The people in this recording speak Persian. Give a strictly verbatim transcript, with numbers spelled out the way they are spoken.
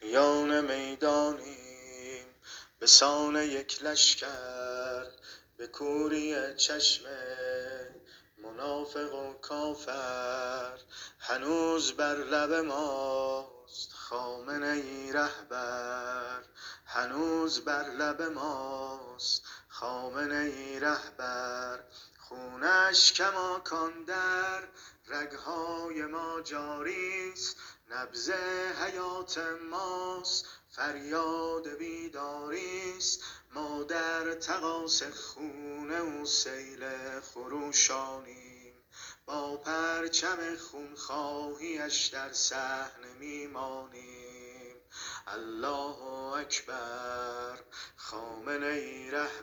میان میدانیم به سان یک لشکر، به کوری چشم منافق و کافر. هنوز بر لب ماست خامنه ای رهبر، هنوز بر لب ماست خامنه ای رهبر. خونش کماکان در رگهای ما جاریست، نبض حیات ماست فریاد بیداریست. ما در تقاص خون او سیل خروشانیم، با پرچم خونخواهیش در صحنه میمانیم. الله اکبر، خامنه ای رهبر.